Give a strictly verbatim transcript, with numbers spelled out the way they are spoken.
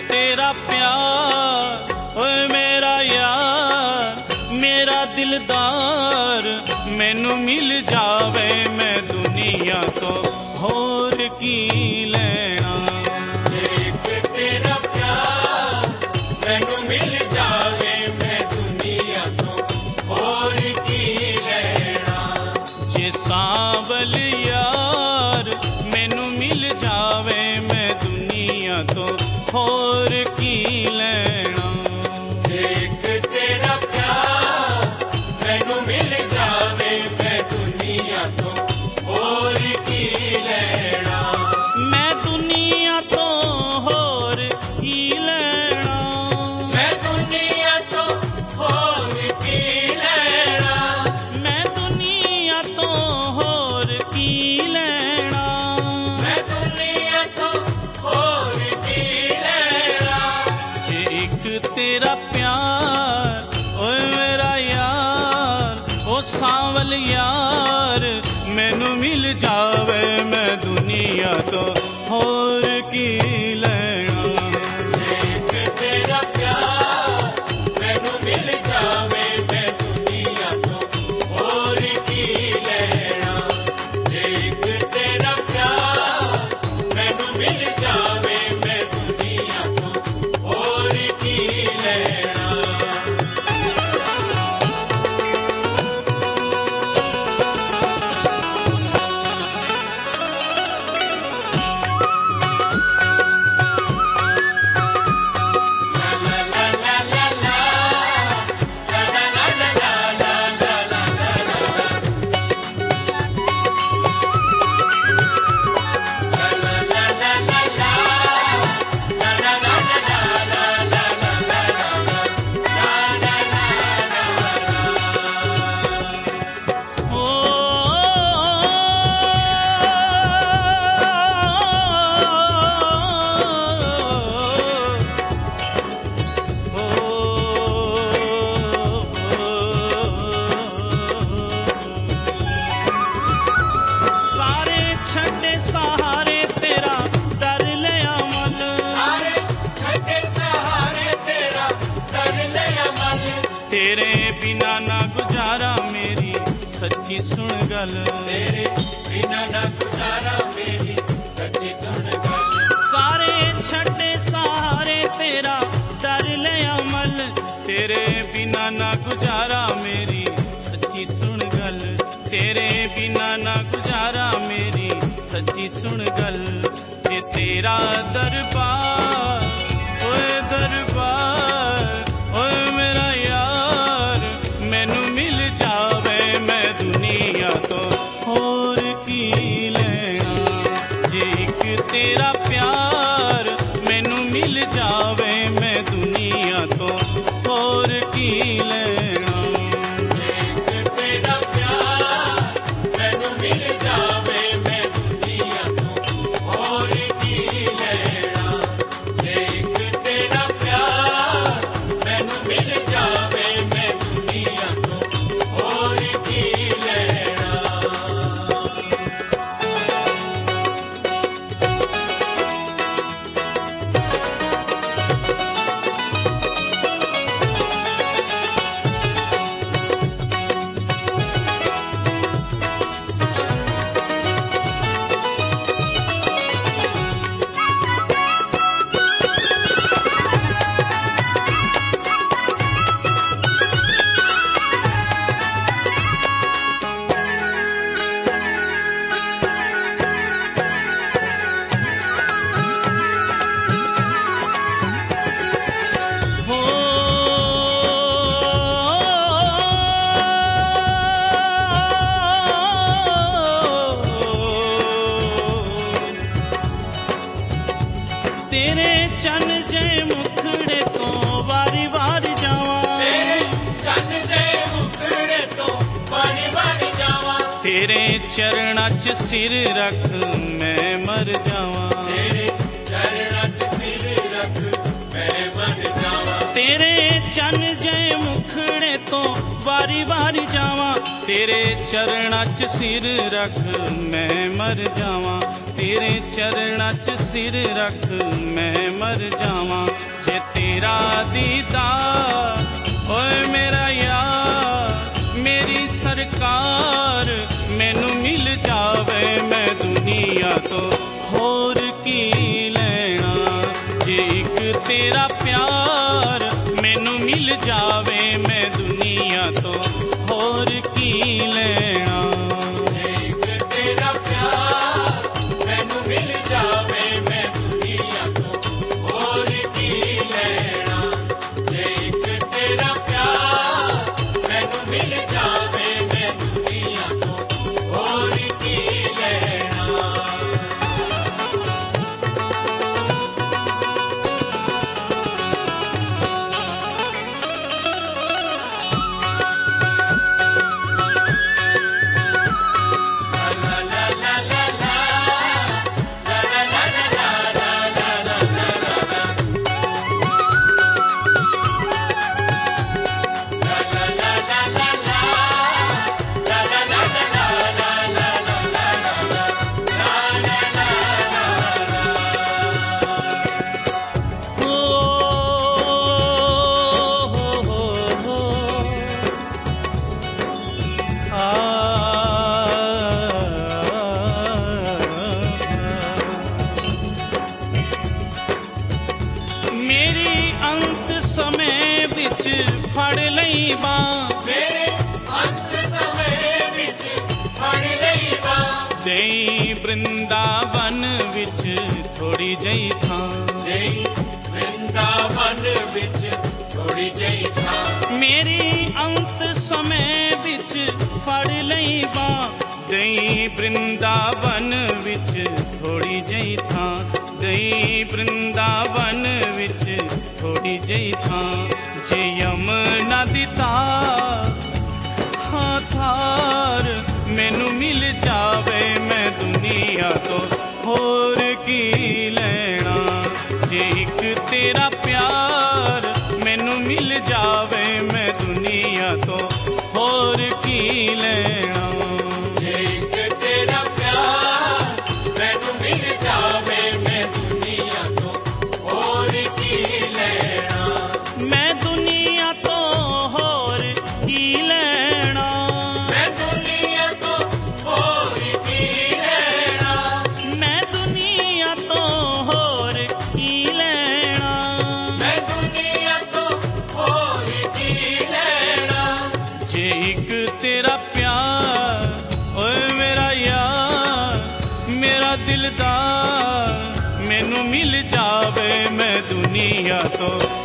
तेरा प्यार, ओए मेरा यार, मेरा दिलदार, मैनू मिल जावे मैं दुनिया तो होर की लेना। एक तेरा प्यार मैनू मिल जावे मैं दुनिया तो होर की लेना। जे सांवल यार मैनू मिल जावे मैं दुनिया तो होर की लेना। एक तेरा प्यार मैनू मिल जावे मैं दुनिया तो होर की लेना। मैं दुनिया तो होर की लेना। मैं दुनिया तो होर की लेना। मैं दुनिया तो होर की लेना। मैं दुनिया तो होर की लेना। जे एक तेरा प्यार, ओए मेरा यार, ओ सांवल यार, मैनू मिल जावे मैं दुनिया तो होर की लेना। एक तेरा प्यार मैनू मिल जावे मैं दुनिया तो होर की लेना। एक तेरा प्यार मैनू मिल जावे मैं दुनिया तो होर की लेना। ओ सारे छड्डे सहारे तेरा दर ले अमल। सारे छठे सहारे तेरा कर ले अमल। तेरे बिना ना गुजारा मेरी सच्ची सुन गल। तेरे बिना न गुजारा मेरी सच्ची सुन गल। सारे छड्डे सहारे तेरा दर ले अमल। तेरे बिना ना गुजारा मेरी सच्ची सुन गल। तेरे बिना ना गुजारा मेरी सच्ची सुन गल। जे तेरा दरबार, ओए दरबार, ओए मेरा यार, मैनू मिल जावे मैं दुनिया तो होर की लेना। जे एक तेरा प्यार मैनू मिल जावे मैं दुनिया तो होर की लेना। एक तेरा प्यार मैनू मिल जावे मैं दुनिया तो होर की लेना। एक तेरा प्यार मैनू मिल जावे मैं दुनिया तो होर की लेना। हो तेरे चन जे मुखड़े तो वारी वारी जावा। तेरे चन जे मुखड़े तो बारी बारी जावा। तेरे चरणा च सिर रख मैं मर जावा। तेरे चरणा च सिर रख मैं मर जावा। तेरे चन जे मुखड़े तो वारी वारी जावां, तेरे चरणां च सिर रख मैं मर जावां, तेरे चरणां च सिर रख मैं मर जावां। जे तेरा दीदार ओए मेरा यार मेरी सरकार मैनू मिल जावे, मैं दुनिया तो होर की लेना। जे एक तेरा प्यार मैनू मिल जावे, मैं दुनिया तो होर की लेना। एक तेरा प्यार मैनू मिल जावे, मैं दुनिया तो होर की लेना। एक तेरा प्यार मैनू मिल जावे, मैं दुनिया तो होर की लेना। मेरी अंत समय विच फड़ लई बां, मेरे अंत समय विच फड़ लई बां। देई बृंदावन विच थोड़ी जई थां, देई वृंदावन विच थोड़ी जई थां। मेरी अंत समय विच फड़ लई बां, देई बृंदावन विच थोड़ी जई थां, देई बृंदावन विच थोड़ी जई थां। जे यमुना दी तार हाँ थार मैनू मिल जावे, मैं दुनिया तो होर की लेना। जे एक तेरा प्यार मैनू मिल जावे, मैं दुनिया तो होर की लेना। एक तेरा प्यार मैनू मिल जावे, मैं दुनिया तो होर की लेना। मैं दुनिया तो होर की लेना, मैं दुनिया तो होर की लेना। मैं दुनिया तो होर की लेना। मैं दुनिया तो होर की लेना। जे एक तेरा प्यार ओए मेरा यार मेरा दिलदार मैनू मिल जावे, मैं दुनिया तो